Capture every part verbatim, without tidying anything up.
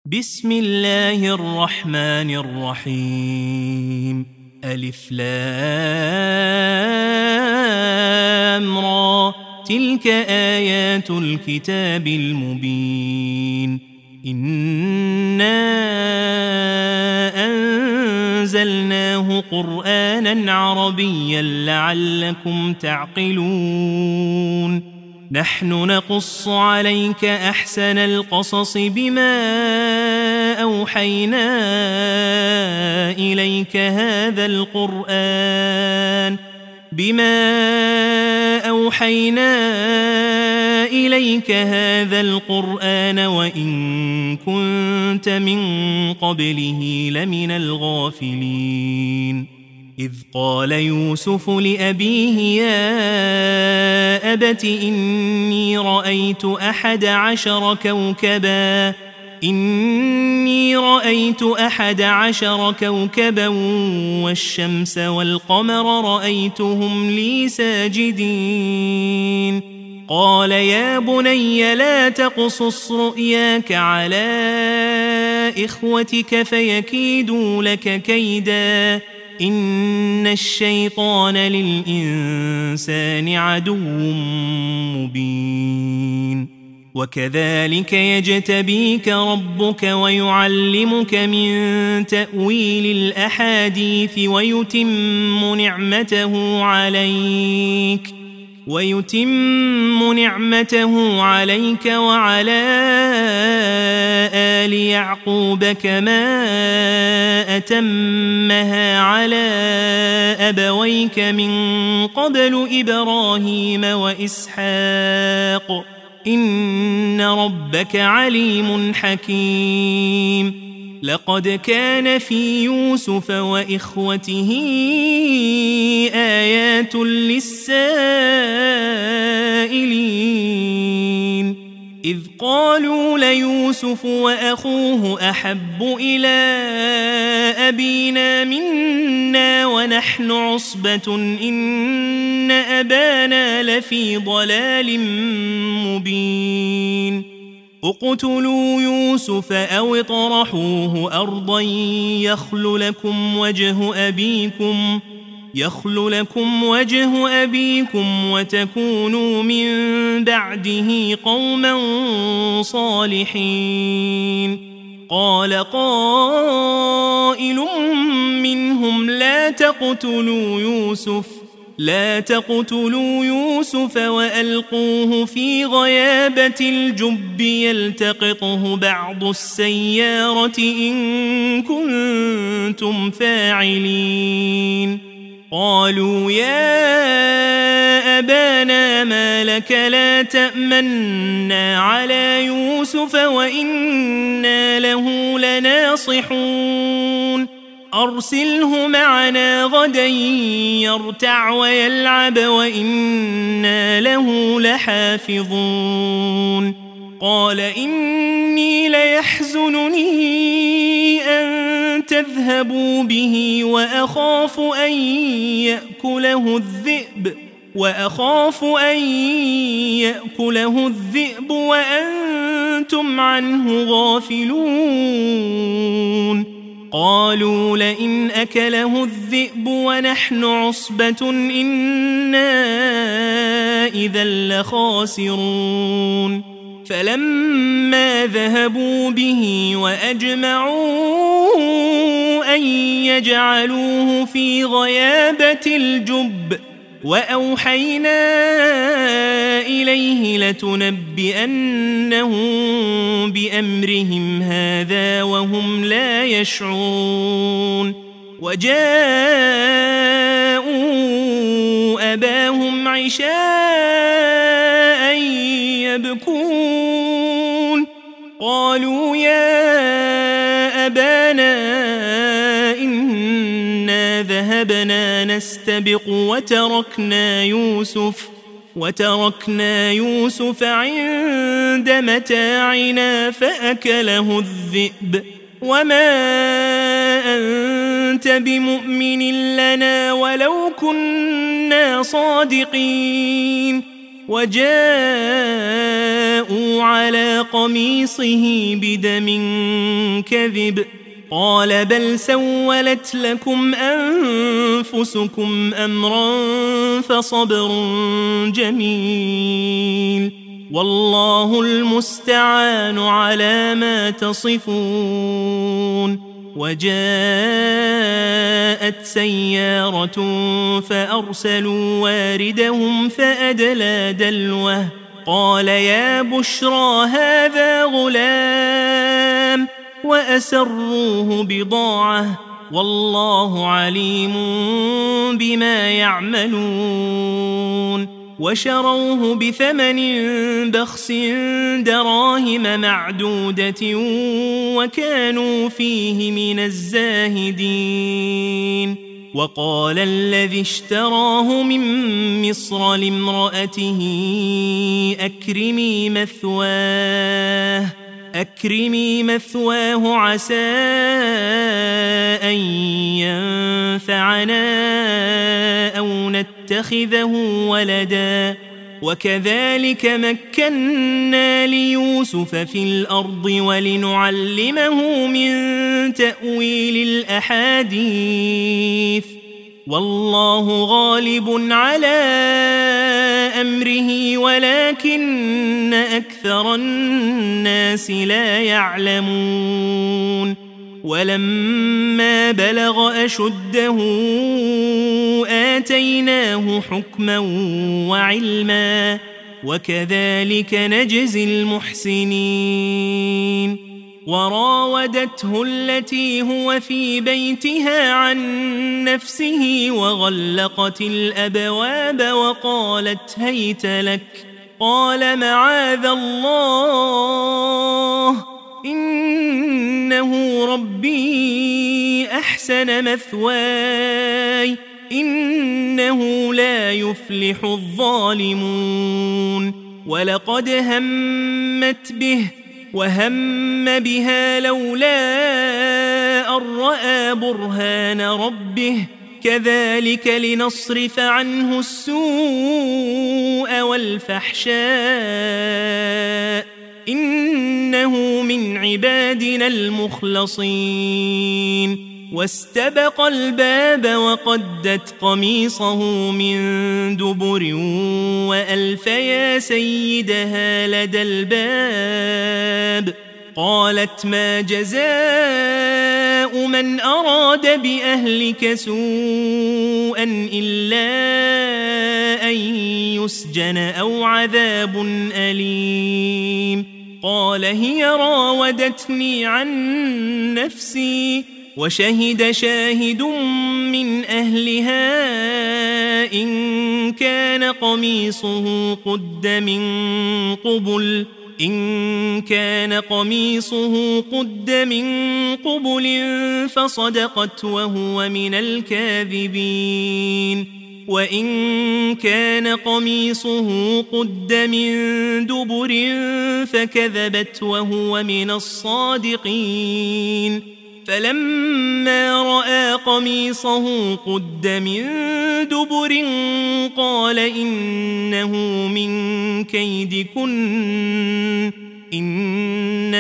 بسم الله الرحمن الرحيم. ألف لام را، تلك آيات الكتاب المبين. إنا أنزلناه قرآنا عربيا لعلكم تعقلون. نحن نقص عليك أحسن القصص بما أوحينا إليك هذا القرآن بما أوحينا إليك هذا القرآن وإن كنت من قبله لمن الغافلين. إذ قال يوسف لأبيه يا أبت إني رأيت أحد عشر كوكبا إني رأيت أحد عشر كوكبا والشمس والقمر رأيتهم لي ساجدين. قال يا بني لا تقصص رؤياك على إخوتك فيكيدوا لك كيدا إن الشيطان للإنسان عدو مبين. وكذلك يجتبيك ربك ويعلمك من تأويل الأحاديث ويتم نعمته عليك ويتم نعمته عليك وعلى آل يعقوب كما أتمها على أبويك من قبل إبراهيم وإسحاق إن ربك عليم حكيم. لقد كان في يوسف وإخوته آيات للسائلين إذ قالوا ليوسف وأخوه أحب إلى أبينا منا ونحن عصبة إن أبانا لفي ضلال مبين. اقتلوا يوسف أو اطرحوه أرضا يخل لكم وجه أبيكم يخل لكم وجه أبيكم وتكونوا من بعده قوما صالحين. قال قائل منهم لا تقتلوا يوسف لا تقتلوا يوسف وألقوه في غيابة الجب يلتقطه بعض السيارة إن كنتم فاعلين. قالوا يا أبانا ما لك لا تأمنا على يوسف وإنا له لناصحون. أرسله معنا غدا يرتع ويلعب وإنا له لحافظون. قال إني ليحزنني أن تذهبوا به وأخاف أن يأكله الذئب وأخاف أن يأكله الذئب وأنتم عنه غافلون. قالوا لئن أكله الذئب ونحن عصبة إنا إذا لخاسرون. فلما ذهبوا به وأجمعوا أن يجعلوه في غيابة الجب وأوحينا إليه لتنبئنهم بأمرهم هذا وهم لا يشعرون. وجاءوا أباهم عشاء يبكون. قالوا يا أبانا إنا ذهبنا نستبق وتركنا يوسف وتركنا يوسف عند متاعنا فأكله الذئب وما أنت بمؤمن لنا ولو كنا صادقين. وجاءوا على قميصه بدم كذب قال بل سولت لكم أنفسكم أمرا فصبر جميل والله المستعان على ما تصفون. وجاءت سيارة فأرسلوا واردهم فأدلى دلوه قال يا بشرى هذا غلام وأسروه بضاعة والله عليم بما يعملون. وشروه بثمن بخس دراهم معدودة وكانوا فيه من الزاهدين. وقال الذي اشتراه من مصر لامرأته أكرمي مثواه أكرمي مثواه عسى أن ينفعنا أو نتخذه ولدا وكذلك مكنا ليوسف في الأرض ولنعلمه من تأويل الأحاديث والله غالب على أمره ولكن أكثر الناس لا يعلمون. ولما بلغ أشده آتيناه حكما وعلما وكذلك نجزي المحسنين. وراودته التي هو في بيتها عن نفسه وغلقت الأبواب وقالت هيت لك قال معاذ الله إنه ربي أحسن مثواي إنه لا يفلح الظالمون. ولقد همت به وهم بها لولا أن رأى برهان ربه كذلك لنصرف عنه السوء والفحشاء إنه من عبادنا المخلصين. واستبق الباب وقدت قميصه من دبر وألف يا سيدها لدى الباب قالت ما جزاء من أراد بأهلك سوءا إلا أن يسجن أو عذاب أليم قال هي راودتني عن نفسي وشهد شاهد من أهلها إن كان قميصه قد من قبل إن كان قميصه قد من قبل فصدقت وهو من الكاذبين وإن كان قميصه قد من دبر فكذبت وهو من الصادقين. فلما رأى قميصه قد من دبر قال إنه من كيدكن إن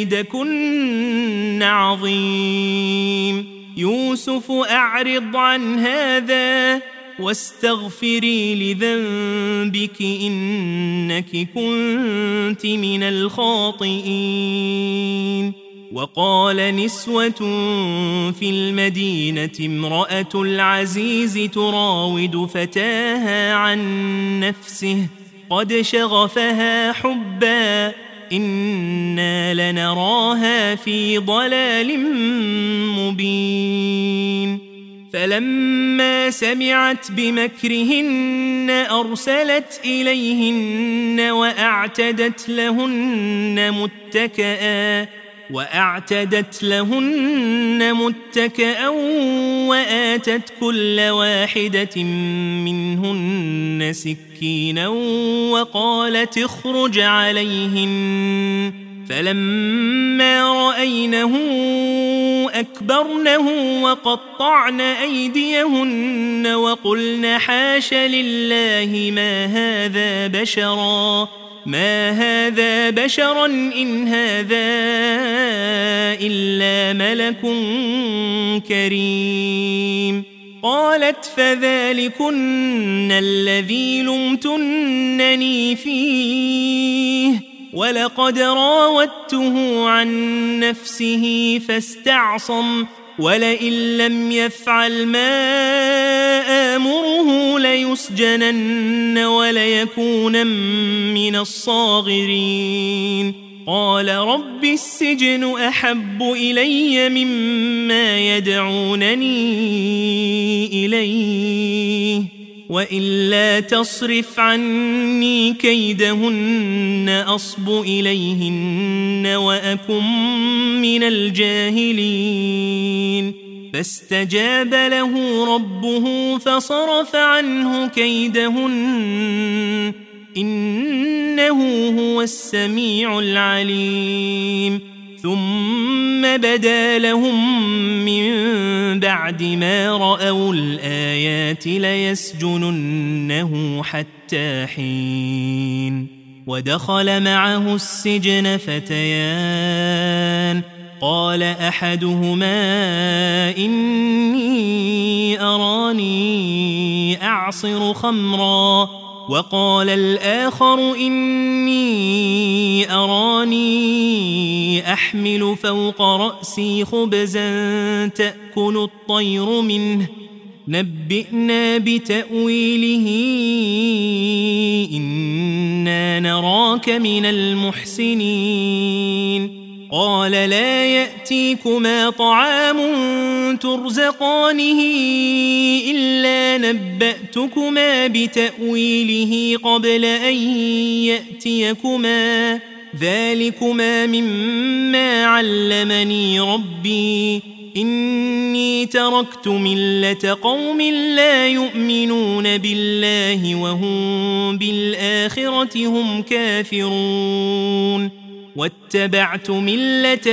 كيدكن عظيم. يوسف أعرض عن هذا واستغفري لذنبك إنك كنت من الخاطئين. وقال نسوة في المدينة امرأة العزيز تراود فتاها عن نفسه قد شغفها حبا إنا لنراها في ضلال مبين. فلما سمعت بمكرهن أرسلت إليهن وأعتدت لهن متكئا وأعتدت لهن متكئا وآتت كل واحدة منهن سكينا وقالت اخرج عليهن فلما رأينه أكبرنه وقطعن أيديهن وقلن حاش لله ما هذا بشرا ما هذا بشرا إن هذا إلا ملك كريم. قالت فذلكن الذي لمتنني فيه ولقد راودته عن نفسه فاستعصم ولئن لم يفعل ما آمره ليسجنن وليكون من الصاغرين. قال رب السجن أحب إلي مما يدعونني إليه وإلا تصرف عني كيدهن أصب إليهن وأكن من الجاهلين. فاستجاب له ربه فصرف عنه كيدهن إنه هو السميع العليم. ثم بدا لهم من بعد ما رأوا الآيات ليسجننه حتى حين. ودخل معه السجن فتيان قال أحدهما إني أراني أعصر خمرا وقال الآخر إني أراني أحمل فوق رأسي خبزا تأكل الطير منه نبئنا بتأويله إنا نراك من المحسنين. قال لا يأتيكما طعام ترزقانه إلا نبأتكما بتأويله قبل أن يأتيكما ذلكما مما علمني ربي إني تركت ملة قوم لا يؤمنون بالله وهم بالآخرة هم كافرون واتبعت ملة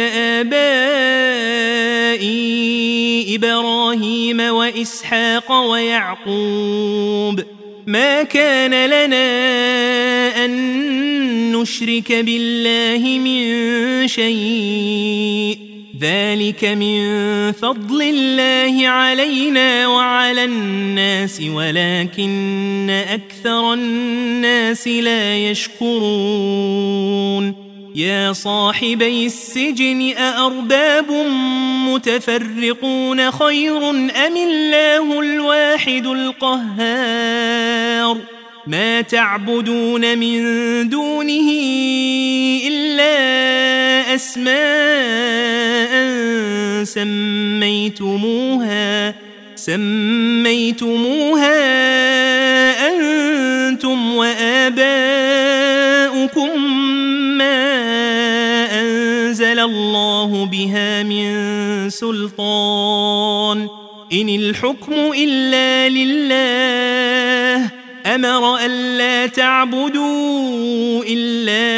آبائي إبراهيم وإسحاق ويعقوب ما كان لنا أن نشرك بالله من شيء ذلك من فضل الله علينا وعلى الناس ولكن أكثر الناس لا يشكرون. يا صاحبي السجن أأرباب متفرقون خير أم الله الواحد القهار. ما تعبدون من دونه إلا أسماء سميتموها سميتموها أنتم وآباؤكم ما أنزل الله بها من سلطان إن الحكم إلا لله أمر ألا تعبدوا إلا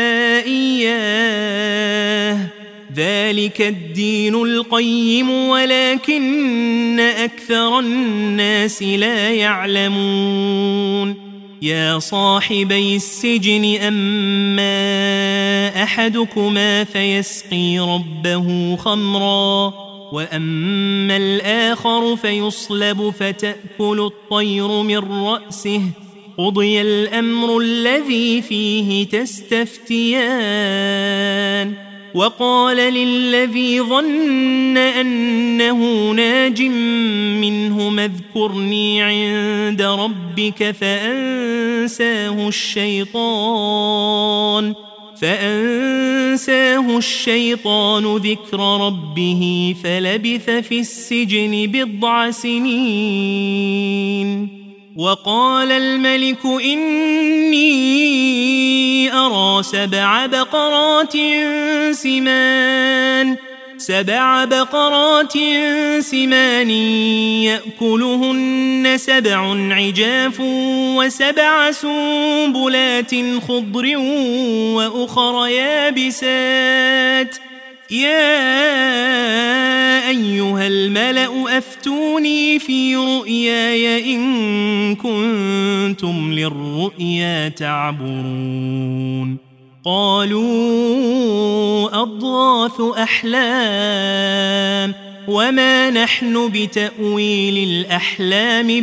إياه ذلك الدين القيم ولكن أكثر الناس لا يعلمون. يا صاحبي السجن أما أحدكما فيسقي ربه خمرا وأما الآخر فيصلب فتأكل الطير من رأسه قضي الأمر الذي فيه تستفتيان. وقال للذي ظن أنه ناج منهما اذكرني عند ربك فأنساه الشيطان فأنساه الشيطان ذكر ربه فلبث في السجن بضع سنين. وقال الملك إني أرى سبع بقرات سمان سبع بقرات سمان يأكلهن سبع عجاف وسبع سنبلات خضر وأخر يابسات يا الملأ أفتوني في رؤياي إن كنتم للرؤيا تعبرون قالوا أضغاث أحلام وما نحن بتأويل الأحلام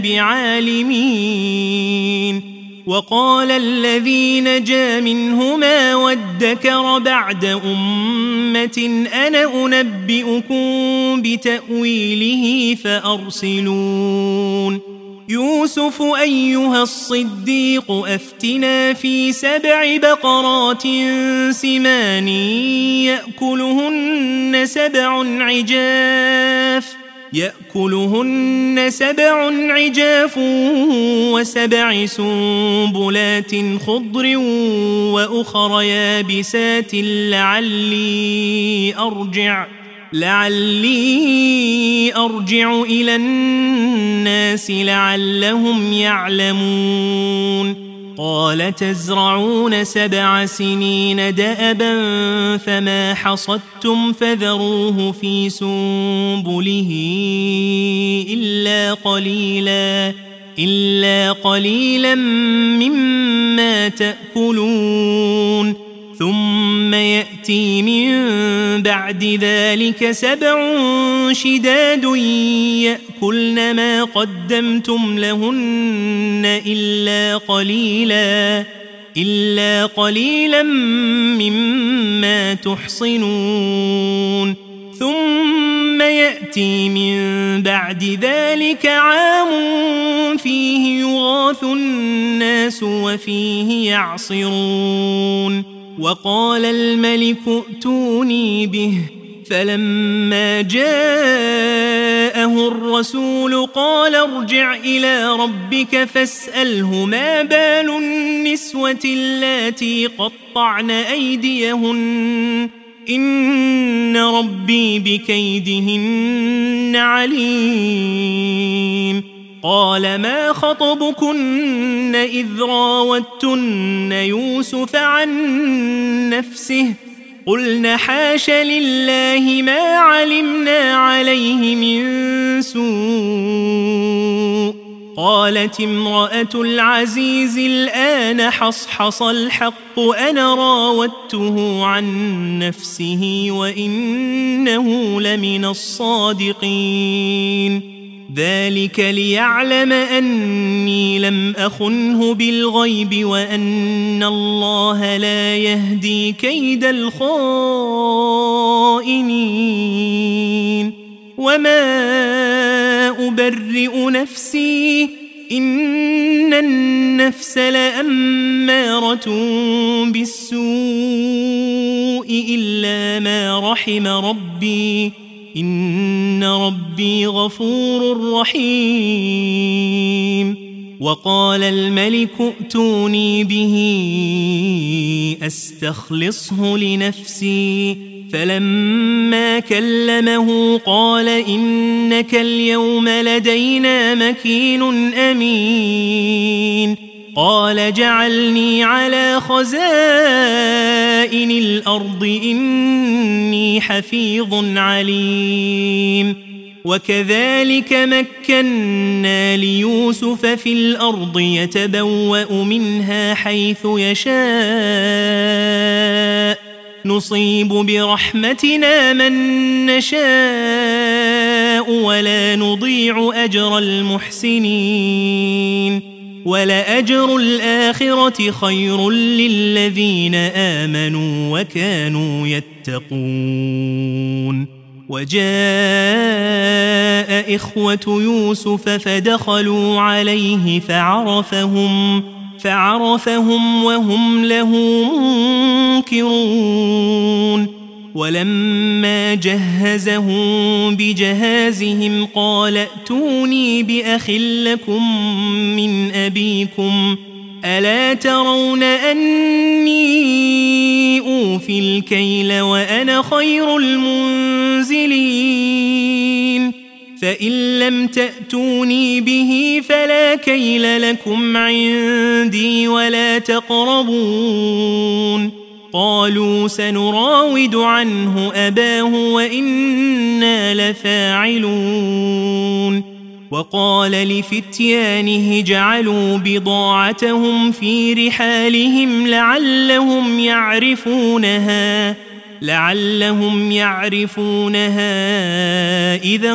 بعالمين وقال الذي نجا منهما وادكر بعد أمة أنا أنبئكم بتأويله فأرسلون يوسف أيها الصديق أفتنا في سبع بقرات سمان يأكلهن سبع عجاف يأكلهن سبع عجاف وسبع سنبلات خضر وأخر يابسات لعلي أرجع لعلي أرجع إلى الناس لعلهم يعلمون قال تزرعون سبع سنين دأبا فما حصدتم فذروه في سنبله إلا قليلا إلا قليلا مما تأكلون ثم يأتي من بعد ذلك سبع شداد يأكلن ما قدمتم لهن إلا قليلا إلا قليلا مما تحصنون ثم يأتي من بعد ذلك عام فيه يغاث الناس وفيه يعصرون وقال الملك ائتوني به فلما جاءه الرسول قال ارجع إلى ربك فاسأله ما بال النسوة اللاتي قطعن أيديهن إن ربي بكيدهن عليم قال ما خطبكن إذ راوتن يوسف عن نفسه قلنا حاش لله ما علمنا عليه من سوء قالت امرأة العزيز الآن حصحص الحق أنا راودته عن نفسه وإنه لمن الصادقين ذلك ليعلم أني لم أخنه بالغيب وأن الله لا يهدي كيد الخائنين وما أبرئ نفسي إن النفس لأمارة بالسوء إلا ما رحم ربي إن ربي غفور رحيم وقال الملك ائتوني به أستخلصه لنفسي فلما كلمه قال إنك اليوم لدينا مكين أمين قال جعلني على خزائن الأرض إني حفيظ عليم وكذلك مكنا ليوسف في الأرض يتبوأ منها حيث يشاء نصيب برحمتنا من نشاء ولا نضيع أجر المحسنين ولأجر الآخرة خير للذين آمنوا وكانوا يتقون وجاء إخوة يوسف فدخلوا عليه فعرفهم فعرفهم وهم له منكرون ولما جهزهم بجهازهم قال ائتوني بأخ لكم من أبيكم ألا ترون أني أوفي الكيل وأنا خير المنزلين فإن لم تأتوني به فلا كيل لكم عندي ولا تقربون قالوا سنراود عنه أباه وإنا إنا لفاعلون وقال لفتيانه جعلوا بضاعتهم في رحالهم لعلهم يعرفونها لعلهم يعرفونها إذا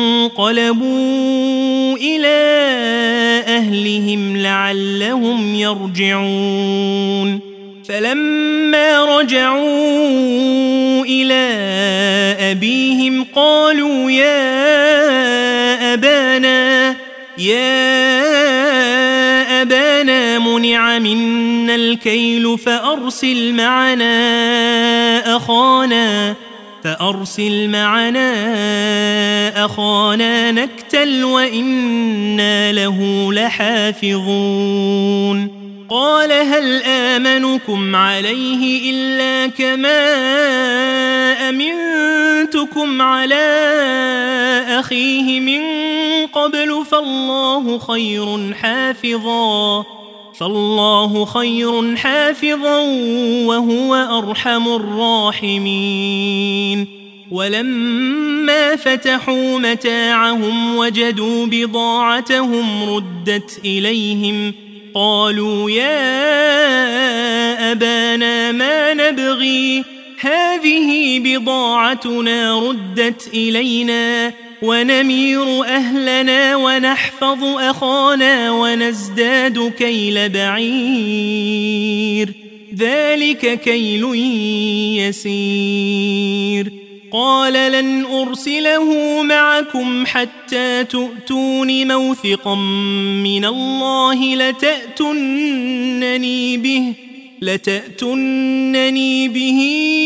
انقلبوا إلى أهلهم لعلهم يرجعون فلما رجعوا إلى أبيهم قالوا يا أبانا يا أبانا منع منا الكيل فأرسل معنا أخانا فأرسل معنا أخانا نكتل وإنا له لحافظون قال هل آمنكم عليه إلا كما أمنتكم على أخيه من قبل فالله خير حافظا فالله خير حافظا وهو أرحم الراحمين ولما فتحوا متاعهم وجدوا بضاعتهم ردت إليهم قالوا يا أبانا ما نبغي هذه بضاعتنا ردت إلينا ونمير أهلنا ونحفظ أخانا ونزداد كيل بعير ذلك كيل يسير قال لن أرسله معكم حتى تؤتون موثقا من الله لتأتنني به لتأتنني به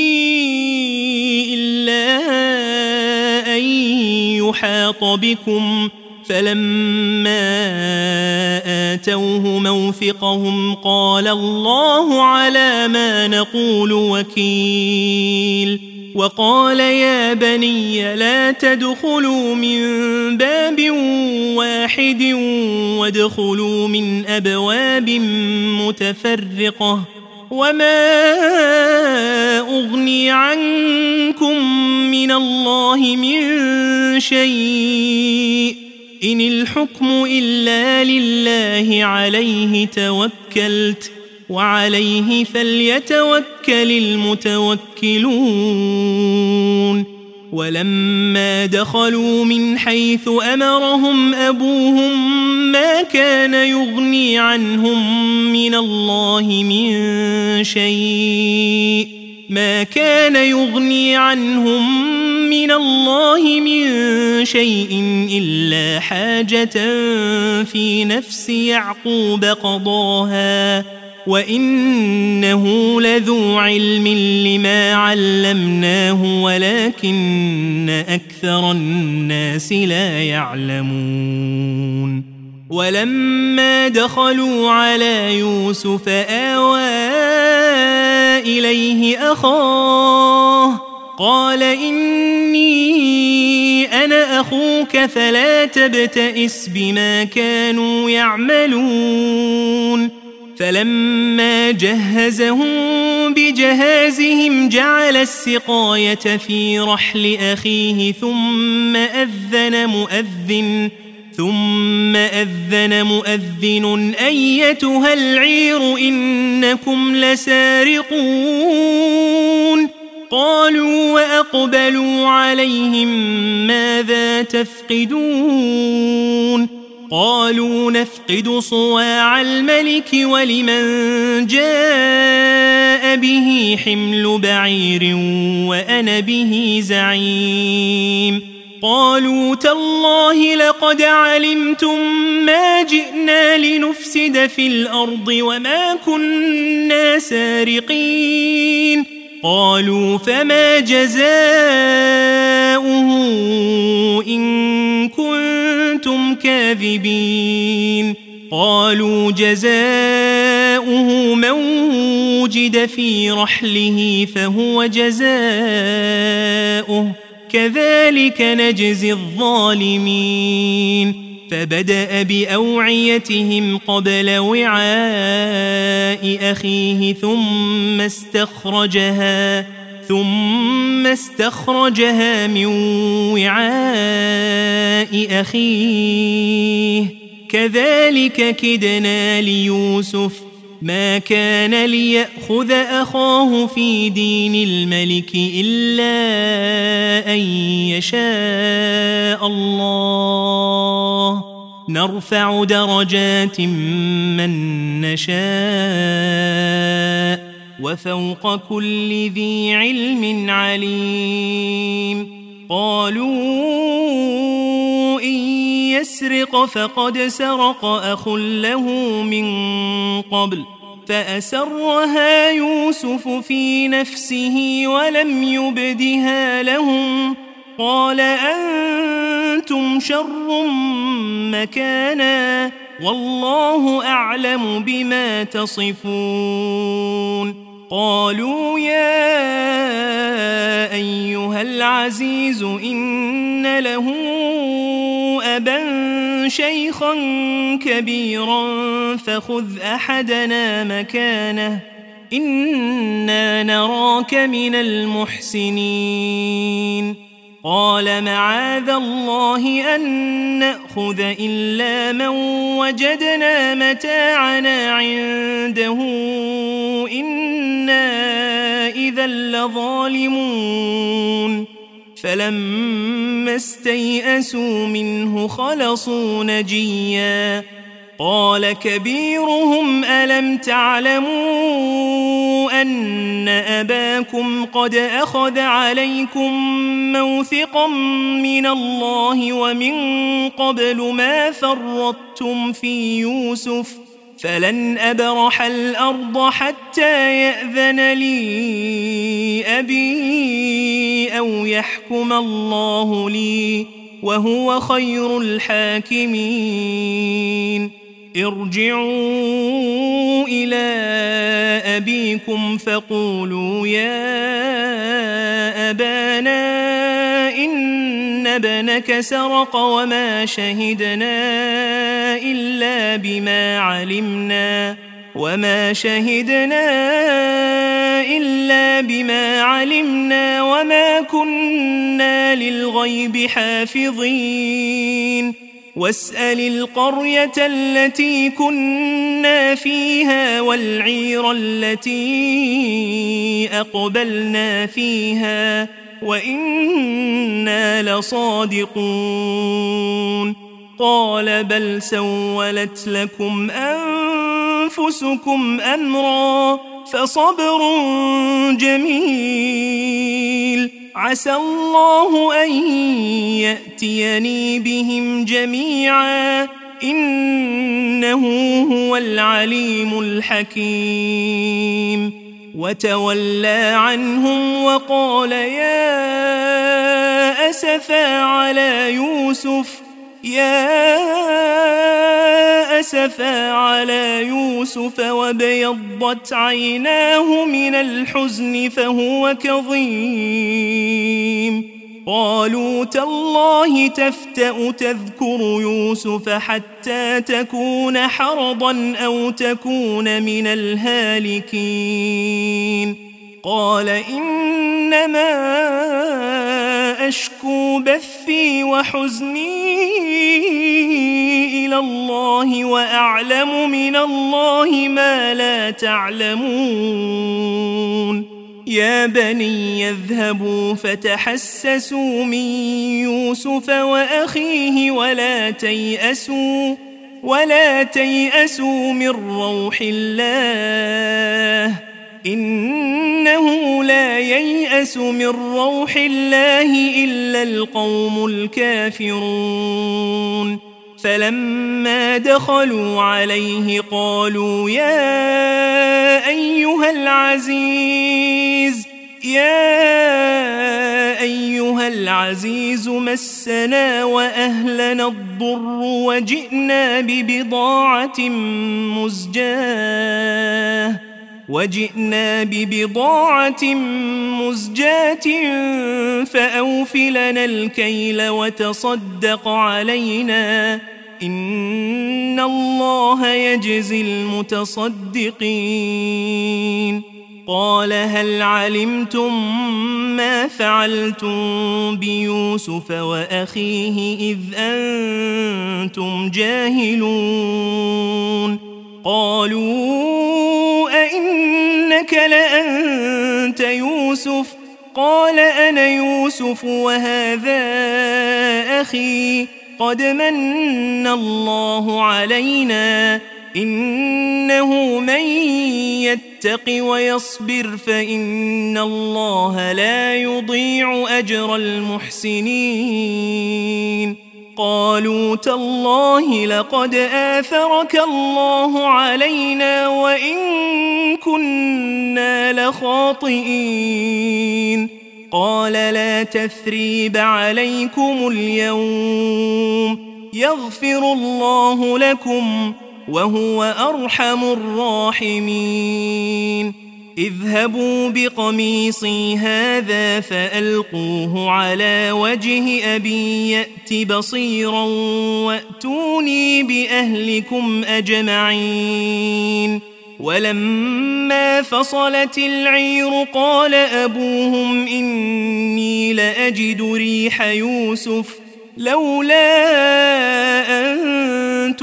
إلا أن يحاط بكم فلما آتوه موثقهم قال الله على ما نقول وكيل وقال يا بني لا تدخلوا من باب واحد وادخلوا من أبواب متفرقة وما أغني عنكم من الله من شيء إن الحكم إلا لله عليه توكلت وعليه فليتوكل المتوكلون ولما دخلوا من حيث أمرهم أبوهم ما كان يغني عنهم من الله من شيء ما كان يغني عنهم من الله من شيء إلا حاجة في نفس يعقوب قضاها وإنه لذو علم لما علمناه ولكن أكثر الناس لا يعلمون ولما دخلوا على يوسف آوى إليه أخاه قال إني أنا أخوك فلا تبتئس بما كانوا يعملون فلما جهزهم بجهازهم جعل السقاية في رحل أخيه ثم أذن مؤذن ثم أذن مؤذن أيتها العير إنكم لسارقون قالوا وأقبلوا عليهم ماذا تفقدون قالوا نفقد صواع الملك ولمن جاء به حمل بعير وأنا به زعيم قالوا تالله لقد علمتم ما جئنا لنفسد في الأرض وما كنا سارقين قالوا فما جزاؤه إن كنتم كاذبين قالوا جزاؤه من وجد في رحله فهو جزاؤه كذلك نجزي الظالمين فبدأ بأوعيتهم قبل وعاء أخيه ثم استخرجها ثم استخرجها من وعاء أخيه كذلك كدنا ليوسف ما كان ليأخذ أخاه في دين الملك إلا أن يشاء الله نرفع درجات من نشاء وفوق كل ذي علم عليم قالوا إن يسرق فقد سرق أخ له من قبل فأسرها يوسف في نفسه ولم يبدها لهم قال أنتم شر مكانا والله أعلم بما تصفون قالوا يا أيها العزيز إن له أبا شيخا كبيرا فخذ أحدنا مكانه إنا نراك من المحسنين قال معاذ الله أن نأخذ إلا من وجدنا متاعنا عنده إنا إذا لظالمون فلما استيئسوا منه خلصوا نجيا قال كبيرهم ألم تعلموا أن أباكم قد أخذ عليكم موثقا من الله ومن قبل ما فرطتم في يوسف فلن أبرح الأرض حتى يأذن لي أبي أو يحكم الله لي وهو خير الحاكمين ارجعوا إلى أبيكم فقولوا يا أبانا إن ابنك سرق وما شهدنا إلا بما علمنا وما شهدنا إلا بما علمنا وما كنا للغيب حافظين واسأل القرية التي كنا فيها والعير التي أقبلنا فيها وإنا لصادقون قال بل سولت لكم أنفسكم أمرا فصبر جميل عسى الله أن يأتيني بهم جميعا إنه هو العليم الحكيم وتولى عنهم وقال يا أسفا على يوسف يا أسفا على يوسف وابيضت عيناه من الحزن فهو كظيم قالوا تالله تفتأ تذكر يوسف حتى تكون حرضا أو تكون من الهالكين قال إنما أشكو بثي وحزني إلى الله وأعلم من الله ما لا تعلمون يا بني يذهبوا فتحسسوا من يوسف وأخيه ولا تيأسوا ولا تيأسوا من روح الله إنه لا ييأس من روح الله إلا القوم الكافرون فلما دخلوا عليه قالوا يا أيها العزيز يا أيها العزيز مسنا وأهلنا الضر وجئنا ببضاعة مزجاة وجئنا ببضاعة مزجاة فأوف لنا الكيل وتصدق علينا إن الله يجزي المتصدقين قال هل علمتم ما فعلتم بيوسف وأخيه إذ أنتم جاهلون قالوا أئنك لأنت يوسف قال أنا يوسف وهذا أخي قد من الله علينا إنه من يتق ويصبر فإن الله لا يضيع أجر المحسنين قالوا تالله لقد آثرك الله علينا وإن كنا لخاطئين قال لا تثريب عليكم اليوم يغفر الله لكم وهو أرحم الراحمين اذهبوا بقميصي هذا فألقوه على وجه أبي يأت بصيرا وأتوني بأهلكم أجمعين ولما فصلت العير قال أبوهم إني لأجد ريح يوسف لولا أن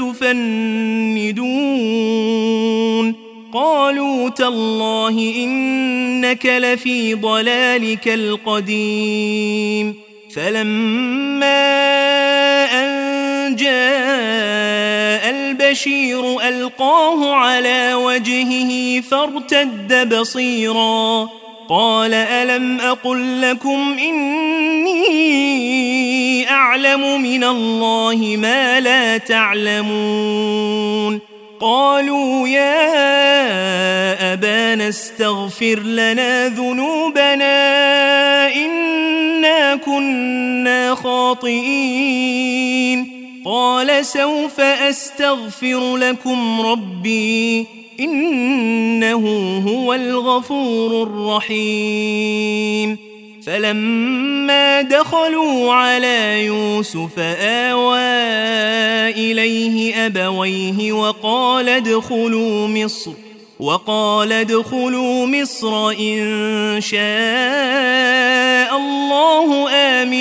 تفندون قالوا تالله إنك لفي ضلالك القديم فلما أن جاء البشير ألقاه على وجهه فارتد بصيرا قال ألم أقل لكم إني أعلم من الله ما لا تعلمون قالوا يا أبانا استغفر لنا ذنوبنا إنا كنا خاطئين قال سوف أستغفر لكم ربي إنه هو الغفور الرحيم فلما دخلوا على يوسف آوى إليه أبويه وقال ادخلوا مصر وقال ادخلوا مصر إن شاء الله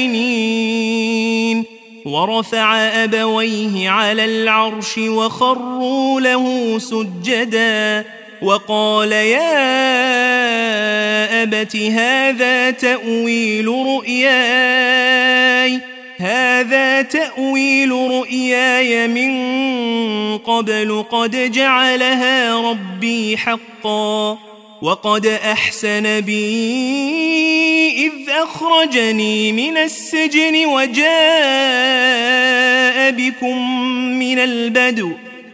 آمنين ورفع أبويه على العرش وخروا له سجدا وقال يا أبت هذا تأويل رؤياي هذا تأويل رؤياي من قبل قد جعلها ربي حقا وقد أحسن بي إذ أخرجني من السجن وجاء بكم من البدو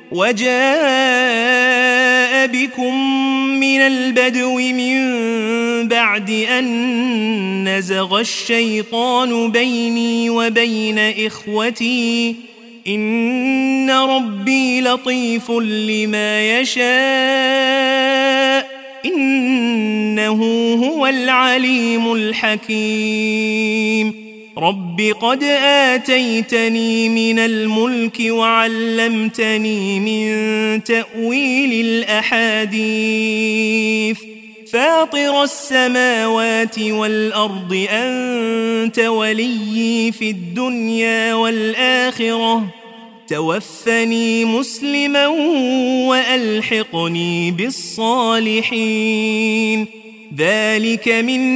وجاء بكم من البدو من بعد أن نزغ الشيطان بيني وبين إخوتي إن ربي لطيف لما يشاء إنه هو العليم الحكيم رب قد آتيتني من الملك وعلمتني من تأويل الأحاديث فاطر السماوات والأرض أنت وليي في الدنيا والآخرة توفني مسلما وألحقني بالصالحين ذلك من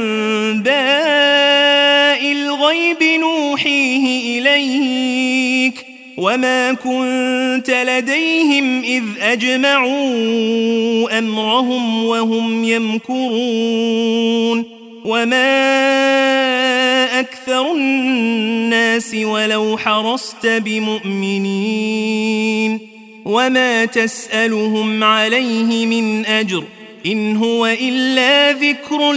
أنباء الغيب نوحيه إليك وما كنت لديهم إذ أجمعوا أمرهم وهم يمكرون وما أكثر الناس ولو حرصت بمؤمنين وما تسألهم عليه من أجر إن هو إلا ذكر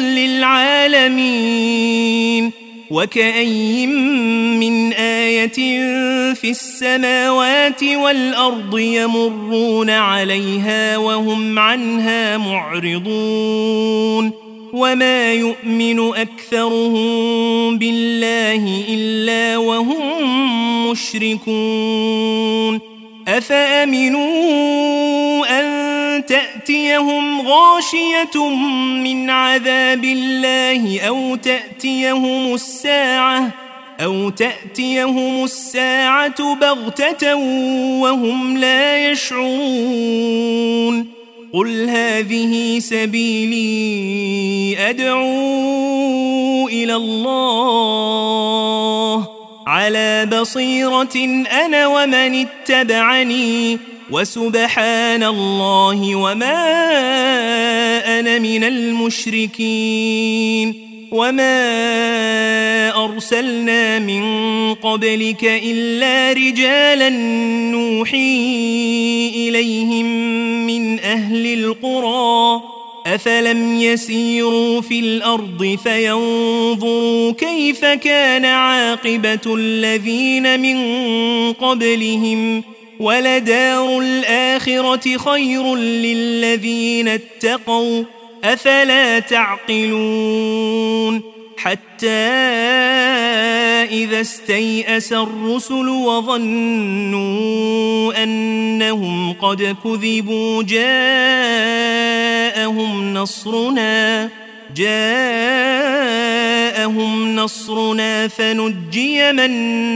للعالمين وكأي من آية في السماوات والأرض يمرون عليها وهم عنها معرضون وما يؤمن أكثرهم بالله إلا وهم مشركون أفأمنوا أن تأتي تأتيهم غاشية من عذاب الله أو تأتيهم الساعة أو تأتيهم الساعة بغتة وهم لا يشعرون قل هذه سبيلي أدعو إلى الله على بصيرة أنا ومن اتبعني وسبحان الله وما أنا من المشركين وما أرسلنا من قبلك إلا رجالا نوحي إليهم من أهل القرى أفلم يسيروا في الأرض فينظروا كيف كان عاقبة الذين من قبلهم ولدار الآخرة خير للذين اتقوا أفلا تعقلون حتى إذا استيأس الرسل وظنوا أنهم قد كذبوا جاءهم نصرنا جاءهم نصرنا فنجي من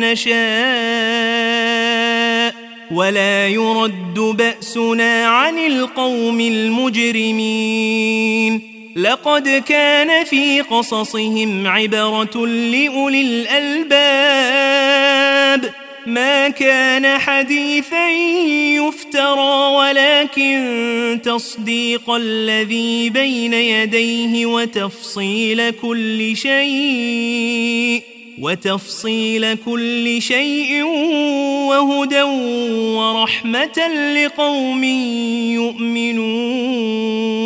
نشاء ولا يرد بأسنا عن القوم المجرمين لقد كان في قصصهم عبرة لأولي الألباب ما كان حديثا يفترى ولكن تصديق الذي بين يديه وتفصيل كل شيء وتفصيل كل شيء وهدى ورحمة لقوم يؤمنون